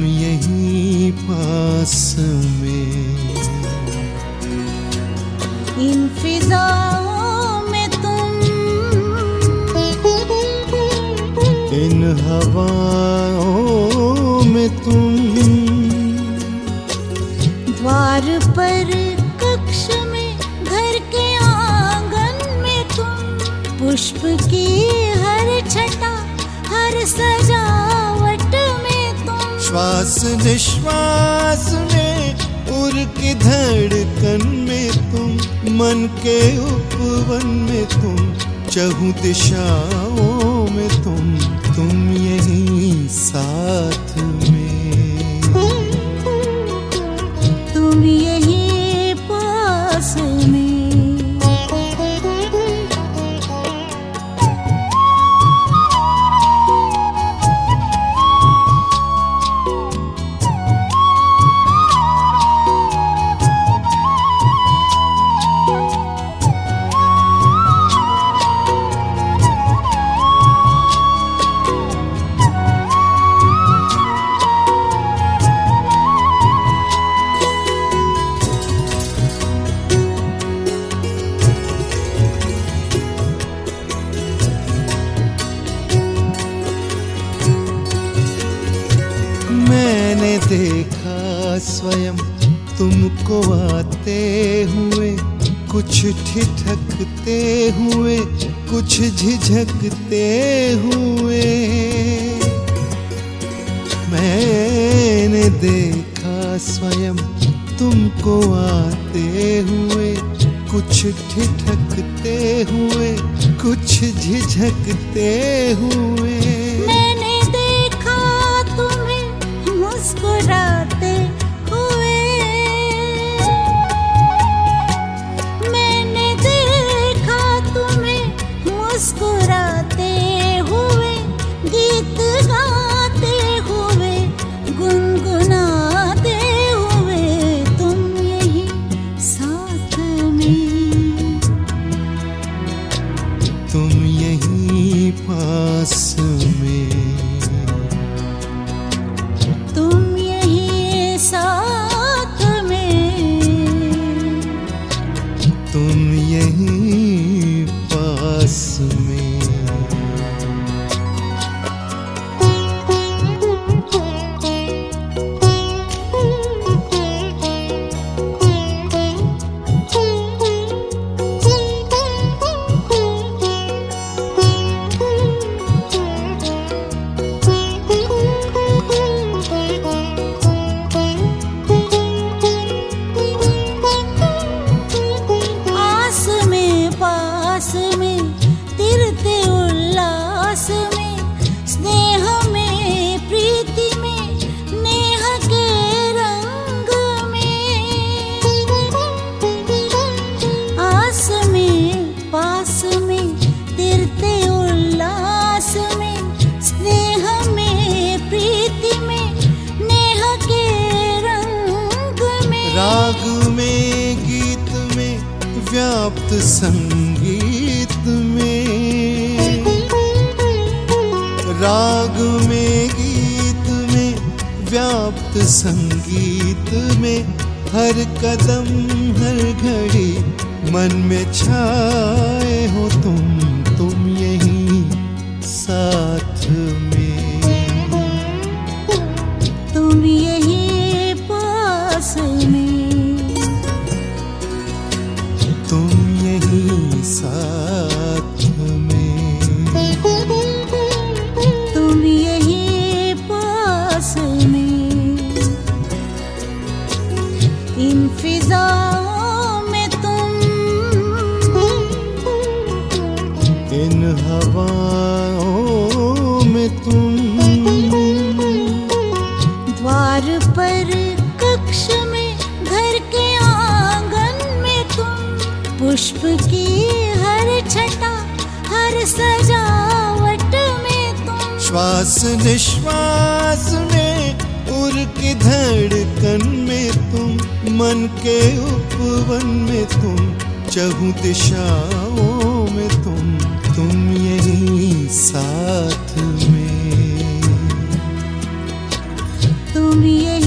यहीं पास में। इन फिजाओं में तुम, इन हवाओं में तुम, द्वार पर कक्ष में घर के आंगन में तुम, पुष्प की हर छटा हर सजावट में तुम, श्वास निश्वास में उर की धड़कन में तुम, मन के उपवन में तुम, चहुं दिशाओं में तुम यहीं साथ में, तुम यहीं पास में। मैंने देखा स्वयं तुमको आते हुए, कुछ ठिठकते हुए, कुछ झिझकते हुए। मैंने देखा स्वयं तुमको आते हुए, कुछ ठिठकते हुए, कुछ झिझकते हुए। मुस्कुराते हुए मैंने देखा तुम्हें, मुस्कुराते हुए, गीत गाते हुए, गुनगुनाते हुए, तुम यहीं साथ में, तुम यहीं पास में, तुम यहीं साथ में, तुम यहीं पास में। पास में तिरते उल्लास में, स्नेह में प्रीति में, नेह के रंग में, आस में पास में तिरते उल्लास में, स्नेह में प्रीति में, नेह के रंग में, राग में गीत में व्याप्त संगीत में, राग में गीत में व्याप्त संगीत में, हर कदम हर घड़ी मन में छाए हो तुम यहीं साथ में, तुम यहीं पास में, तुम यहीं साथ में, तुम यहीं पास में। इन फिजाओं में तुम, इन हवाओं में तुम, द्वार पर कक्ष में घर के आंगन में तुम, पुष्प की हर छटा हर सजावट में तुम, श्वास निश्वास में उर की धड़कन में तुम, मन के उपवन में तुम, चहुं दिशाओं में तुम यहीं साथ में, तुम यही